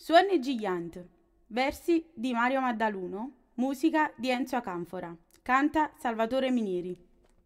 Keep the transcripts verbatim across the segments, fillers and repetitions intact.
Suoni Gigliant. Versi di Mario Maddaluno. Musica di Enzo Acanfora. Canta Salvatore Minieri.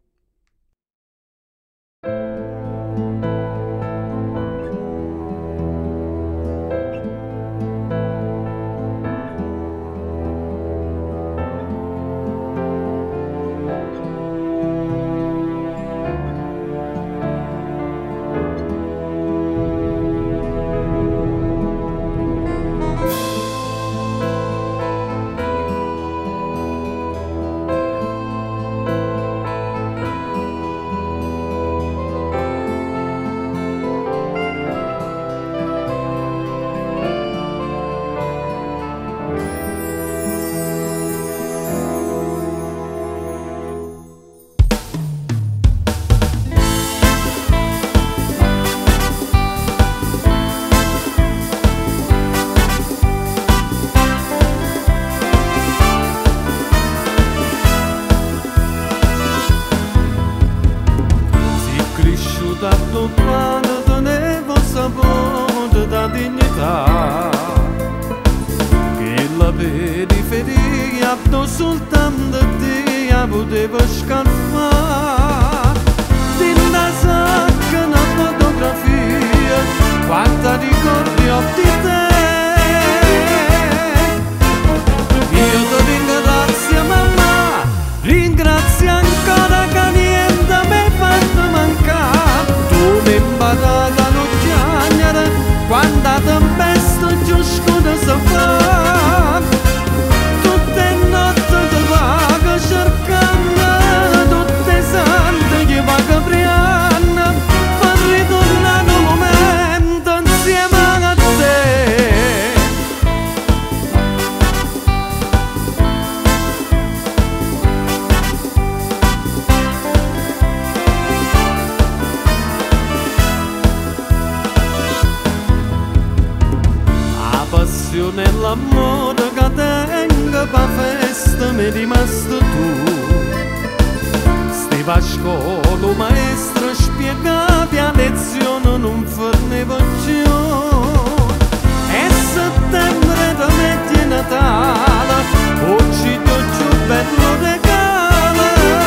Lontano tenevo il sapore da dignità che la periferia non soltanto te poteva scappare in la sacca una fotografia quanta ricordi ho di te. Io ti ringrazio mamma, ringrazio ancora che niente mi hai fatto mancare. Tu mi imparata a non chiamare quando la tempesta giusto da si fa. Tutte notti ti vago cercando, tutte sante che vago brianna per ritornare un momento insieme a te. E l'amore che tengo per festa mi è rimasto tu. Stiva a scuola, maestro spiegavi a lezione non forniva più. E settembre da metti Natale, oggi ti ho più bello regalo.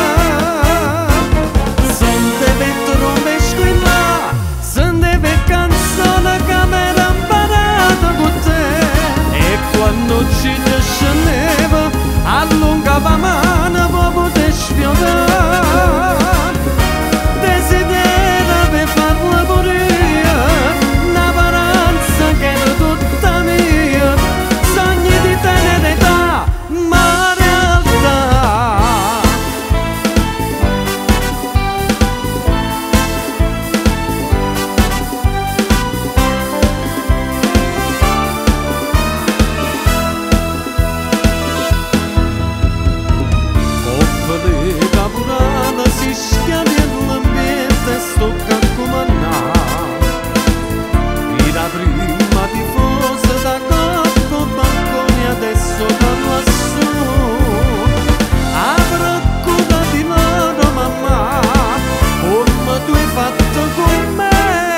Sente vetro me squilla, sente canzone che mi era imparata con te. Quando ci scendeva, allungava mano proprio te sfiorare. Desidera per farla pure io, una paranza che era tutta mia. Sogni di tenere età, ma realtà. Si schiavi all'ambiente sto caccomannare e la prima tifosa da coppo balconi adesso da lassù avrò cura di loro mamma come tu hai fatto con me.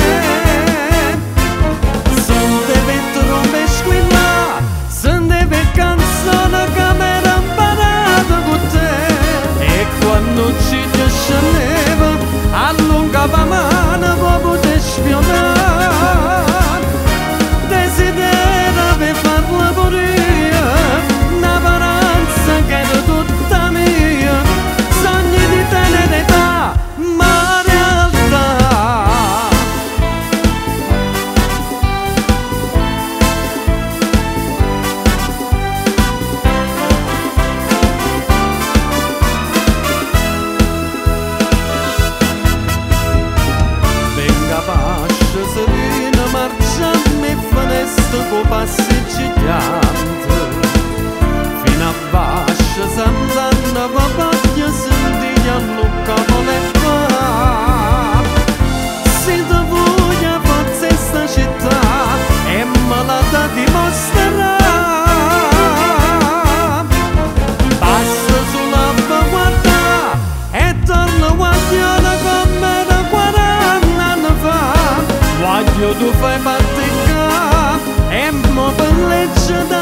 Son deve trombe squilla, son deve canzone che mi era imparata con te. Quando ci scendeva, allungava mano proprio te sfionare. Desidera per farla pure io, una paranza che era tutta mia. Sogni di tenere età, ma realtà. Serena marciando e fanesto con passi giganti fino a bascia s'andando papaglia senti a Lucca vuole fare. Se tu vuoi a forza sta città è malata dimostrerà. Basta sulla guarda e torna guagliona come da quaranta anni fa. Voglio tu fai fatica e freccia